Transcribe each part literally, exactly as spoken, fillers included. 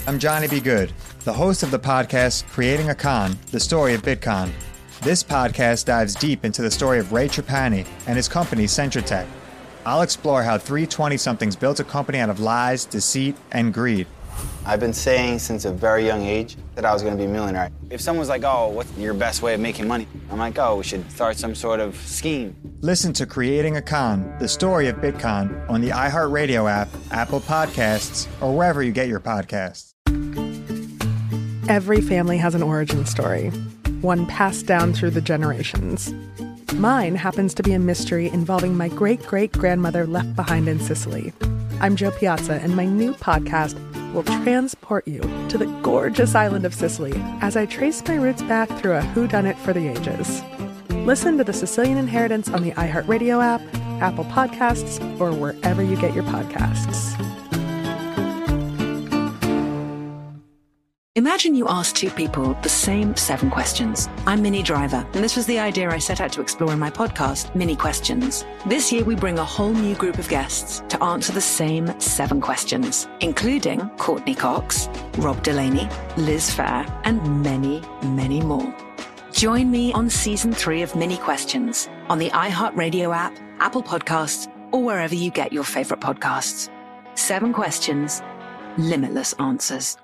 I'm Johnny B. Good, the host of the podcast Creating a Con, the story of Bitcoin. This podcast dives deep into the story of Ray Trapani and his company Centratech. I'll explore how three twenty-somethings built a company out of lies, deceit, and greed. I've been saying since a very young age that I was going to be a millionaire. If someone's like, oh, what's your best way of making money? I'm like, oh, we should start some sort of scheme. Listen to Creating a Con, the story of Bitcoin on the iHeartRadio app, Apple Podcasts, or wherever you get your podcasts. Every family has an origin story, one passed down through the generations. Mine happens to be a mystery involving my great-great-grandmother left behind in Sicily. I'm Jo Piazza, and my new podcast will transport you to the gorgeous island of Sicily as I trace my roots back through a whodunit for the ages. Listen to The Sicilian Inheritance on the iHeartRadio app, Apple Podcasts, or wherever you get your podcasts. Imagine you ask two people the same seven questions. I'm Minnie Driver, and this was the idea I set out to explore in my podcast, Mini Questions. This year, we bring a whole new group of guests to answer the same seven questions, including Courtney Cox, Rob Delaney, Liz Phair, and many, many more. Join me on season three of Mini Questions on the iHeartRadio app, Apple Podcasts, or wherever you get your favorite podcasts. Seven questions, limitless answers.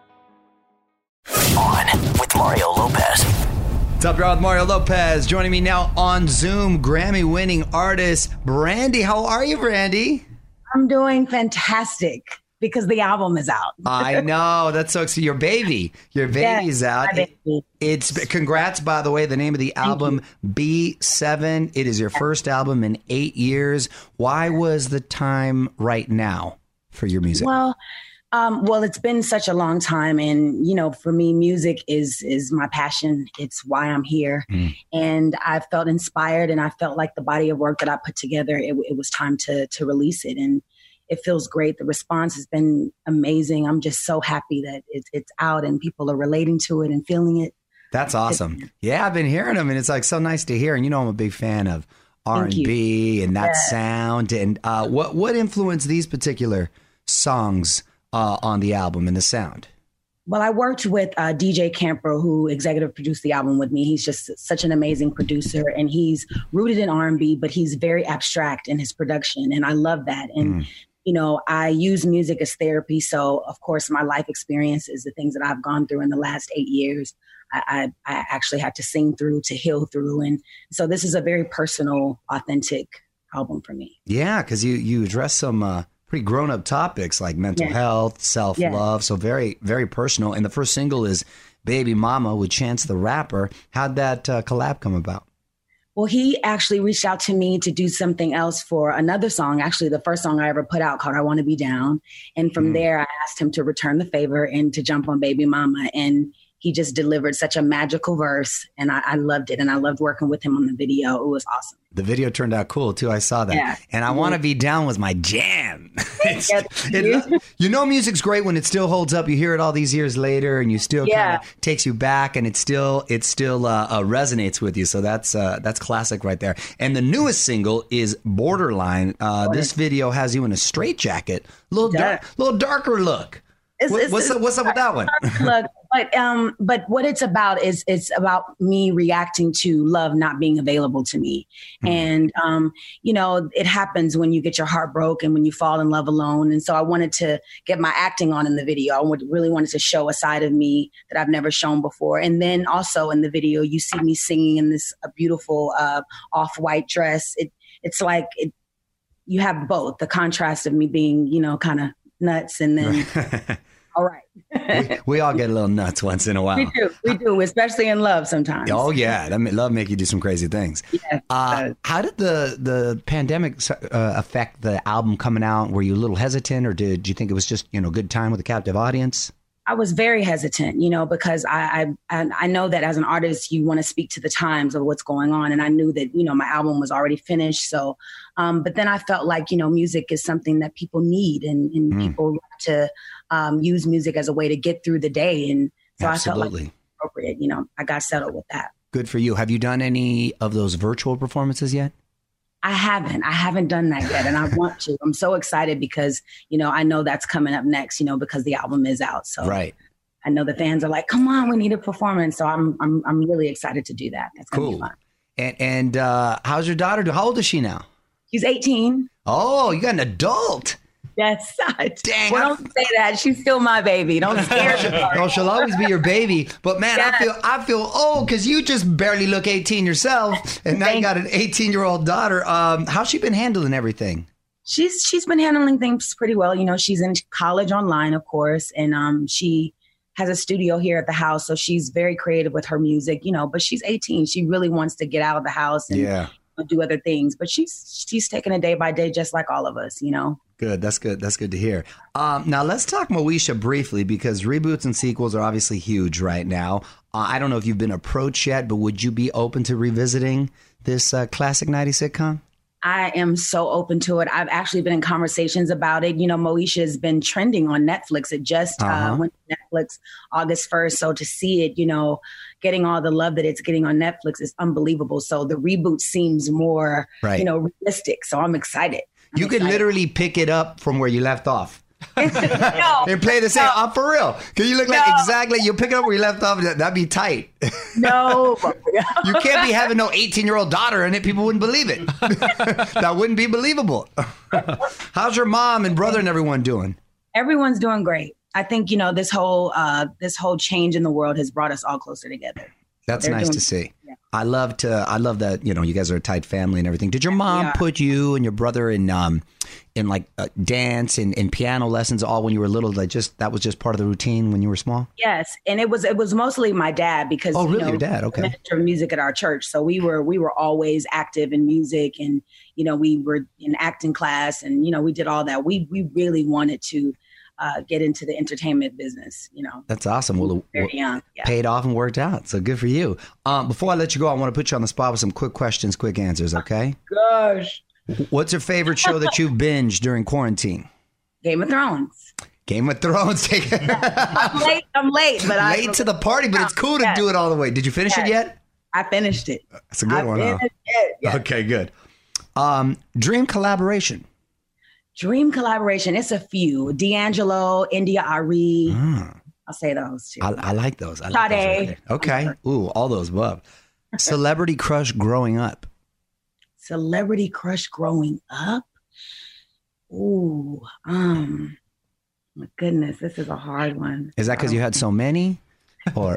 On with Mario Lopez. What's up, y'all? With Mario Lopez. Joining me now on Zoom, Grammy-winning artist Brandy. How are you, Brandy? I'm doing fantastic because the album is out. I know. That's so exciting. Your baby. Your baby's yes, out. My baby. It's congrats, by the way. The name of the album, B seven. It is your first album in eight years. Why was the time right now for your music? Well, Um, well, it's been such a long time. And, you know, for me, music is is my passion. It's why I'm here. Mm. And I felt inspired, and I felt like the body of work that I put together, it, it was time to to release it. And it feels great. The response has been amazing. I'm just so happy that it, it's out and people are relating to it and feeling it. That's awesome. Yeah, I've been hearing them, and it's like so nice to hear. And, you know, I'm a big fan of R and B and that yeah. sound. And uh, what what influenced these particular songs Uh, on the album and the sound? Well, I worked with uh, D J Camper, who executive produced the album with me. He's just such an amazing producer, and he's rooted in R and B, but he's very abstract in his production, and I love that. And mm. you know, I use music as therapy, so of course, my life experiences, the things that I've gone through in the last eight years, I, I, I actually had to sing through to heal through, and so this is a very personal, authentic album for me. Yeah, because you you address some. Uh... pretty grown-up topics like mental yeah. health, self-love, yeah. so very, very personal. And the first single is Baby Mama with Chance the Rapper. How'd that uh, collab come about? Well, he actually reached out to me to do something else for another song, actually the first song I ever put out called I Want to Be Down. And from mm. there, I asked him to return the favor and to jump on Baby Mama. And he just delivered such a magical verse, and I, I loved it. And I loved working with him on the video. It was awesome. The video turned out cool, too. I saw that. Yeah. And I Want to Be Down was my jam. it, you know music's great when it still holds up. You hear it all these years later, and you still yeah. kind of takes you back, and it still it still uh, uh, resonates with you. So that's uh, that's classic right there. And the newest single is Borderline. Uh, this video has you in a straitjacket. A little, yeah. dark, little darker look. It's, what, it's, what's, it's, up, what's up with that one? Look, but um, but what it's about is it's about me reacting to love not being available to me, mm. and um, you know, it happens when you get your heart broken, when you fall in love alone. And so I wanted to get my acting on in the video. I would, really wanted to show a side of me that I've never shown before. And then also in the video, you see me singing in this a beautiful uh, off-white dress. It it's like it, you have both the contrast of me being, you know, kind of nuts, and then all right. we, we all get a little nuts once in a while. We do, we do, especially in love sometimes. Oh yeah, I mean, love make you do some crazy things. Yeah, uh, how did the the pandemic uh, affect the album coming out? Were you a little hesitant, or did you think it was just, you know, good time with a captive audience? I was very hesitant, you know, because I, I I know that as an artist, you want to speak to the times of what's going on. And I knew that, you know, my album was already finished. So, um, but then I felt like, you know, music is something that people need, and, and mm. people like to um, use music as a way to get through the day. And so Absolutely. I felt like it was appropriate, you know, I got settled with that. Good for you. Have you done any of those virtual performances yet? I haven't. I haven't done that yet, and I want to. I'm so excited because, you know, I know that's coming up next, you know, because the album is out. So right. I know the fans are like, come on, we need a performance. So I'm I'm I'm really excited to do that. That's gonna Cool. be fun. And and uh, how's your daughter do? How old is she now? She's eighteen. Oh, you got an adult. Yes. Dang. Well, I- don't say that. She's still my baby. Don't scare her. Oh, she'll always be your baby. But man, Yes. I feel I feel old because you just barely look eighteen yourself, and now you got an eighteen-year-old daughter. Um, how's she been handling everything? She's she's been handling things pretty well. You know, she's in college online, of course, and um, she has a studio here at the house, so she's very creative with her music. You know, but she's eighteen. She really wants to get out of the house and Yeah. do other things. But she's she's taking it day by day, just like all of us. You know. Good. That's good. That's good to hear. Um, now let's talk Moesha briefly because reboots and sequels are obviously huge right now. Uh, I don't know if you've been approached yet, but would you be open to revisiting this uh, classic nineties sitcom? I am so open to it. I've actually been in conversations about it. You know, Moesha has been trending on Netflix. It just Uh-huh. uh, went to Netflix August first. So to see it, you know, getting all the love that it's getting on Netflix is unbelievable. So the reboot seems more, Right. you know, realistic. So I'm excited. I'm You could excited. literally pick it up from where you left off. no, And play the same. Uh, for real. Because you look like No. exactly, you pick it up where you left off. that- That'd be tight. no. You can't be having no eighteen-year-old daughter in it. People wouldn't believe it. That wouldn't be believable. How's your mom and brother and everyone doing? Everyone's doing great. I think, you know, this whole uh, this whole change in the world has brought us all closer together. That's They're nice doing- to see. yeah. I love to. I love that. You know, you guys are a tight family and everything. Did your mom are. put you and your brother in um, in like uh, dance and, and piano lessons all when you were little? Like just that was just part of the routine when you were small. Yes, and it was it was mostly my dad because Oh, really? you know, Your dad? Okay. minister of music at our church, so we were we were always active in music, and you know we were in acting class, and you know we did all that. We we really wanted to uh, get into the entertainment business. You know, That's awesome. Well, very it young. Yeah. paid off and worked out. So good for you. Um, before I let you go, I want to put you on the spot with some quick questions, quick answers. Okay. Gosh, What's your favorite show that you've binged during quarantine? Game of Thrones. Game of Thrones. Take I'm late. I'm late, but I late to the party, but it's cool to Yes. do it all the way. Did you finish it Yes. yet? I finished it. That's a good I one. Huh? finished it. Yes. Okay, good. Um, dream collaboration. Dream collaboration. It's a few. D'Angelo, India Ari. Mm, I'll say those two. I, I like those. I like those Sade. right there. Okay. Ooh, all those above. Celebrity crush growing up. Celebrity crush growing up. Ooh, um, my goodness, this is a hard one. Is that because you had so many? Or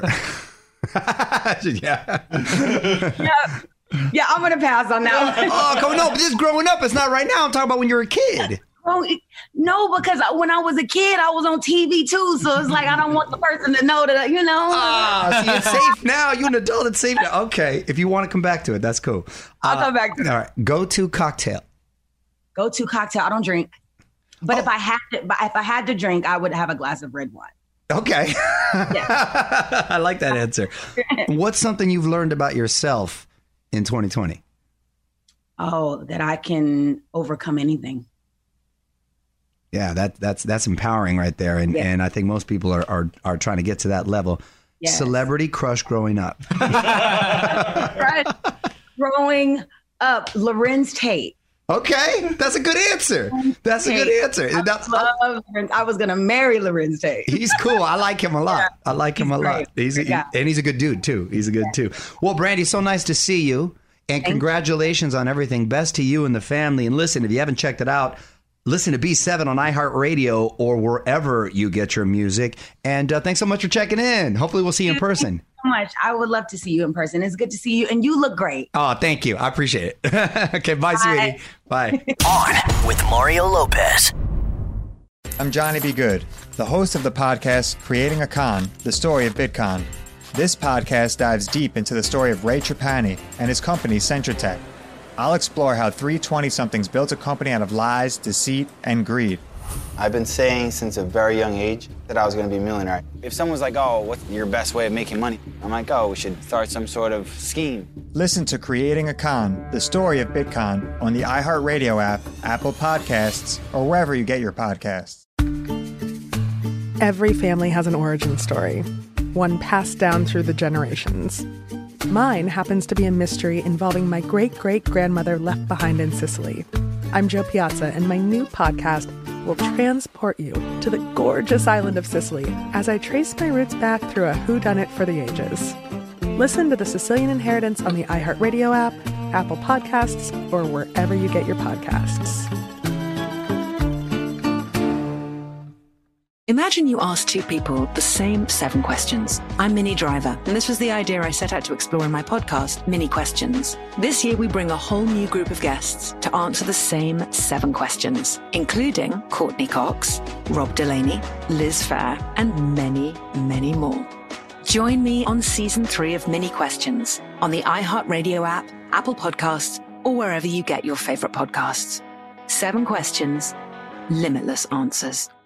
yeah. Yeah, yeah, I'm gonna pass on that one. Oh, come on, no, but this is growing up. It's not right now. I'm talking about when you were a kid. Oh, it- no, because I- when I was a kid, I was on T V too, so it's like I don't want the person to know that you know. Ah, see, it's safe now. You're an adult. It's safe now. Okay, if you want to come back to it, that's cool. I'll Uh, come back to it. All right, go-to cocktail. Go to cocktail. I don't drink, but Oh. if I had to, but if I had to drink, I would have a glass of red wine. Okay. I like that answer. What's something you've learned about yourself in twenty twenty? Oh, that I can overcome anything. Yeah, that that's that's empowering right there, and Yeah. and I think most people are are, are trying to get to that level. Yes. Celebrity crush growing up. Right. Growing up, Lorenz Tate. Okay, that's a good answer. That's a good answer. I, That- love Lorenz. I was gonna marry Lorenz Tate. He's cool. I like him a lot. I like him He's a lot. great. He's a, Yeah. and he's a good dude too. He's a good too. Well, Brandy, so nice to see you, and congratulations on everything. Best to you and the family. And listen, if you haven't checked it out, listen to B seven on iHeartRadio or wherever you get your music. And uh, thanks so much for checking in. Hopefully, we'll see you in person. So much. I would love to see you in person. It's good to see you, and you look great. Oh, thank you. I appreciate it. Okay, bye, sweetie. Bye. On with Mario Lopez. I'm Johnny B. Good, the host of the podcast Creating a Con, the story of Bitcon. This podcast dives deep into the story of Ray Trapani and his company Centratech. I'll explore how three twenty-somethings built a company out of lies, deceit, and greed. I've been saying since a very young age that I was going to be a millionaire. If someone's like, oh, what's your best way of making money? I'm like, oh, we should start some sort of scheme. Listen to Creating a Con, the story of Bitcon on the iHeartRadio app, Apple Podcasts, or wherever you get your podcasts. Every family has an origin story, one passed down through the generations. Mine happens to be a mystery involving my great-great-grandmother left behind in Sicily. I'm Jo Piazza, and my new podcast, will transport you to the gorgeous island of Sicily as I trace my roots back through a whodunit for the ages. Listen to The Sicilian Inheritance on the iHeartRadio app, Apple Podcasts, or wherever you get your podcasts. Imagine you ask two people the same seven questions. I'm Minnie Driver, and this was the idea I set out to explore in my podcast, Mini Questions. This year, we bring a whole new group of guests to answer the same seven questions, including Courtney Cox, Rob Delaney, Liz Phair, and many, many more. Join me on season three of Mini Questions on the iHeartRadio app, Apple Podcasts, or wherever you get your favorite podcasts. Seven questions, limitless answers.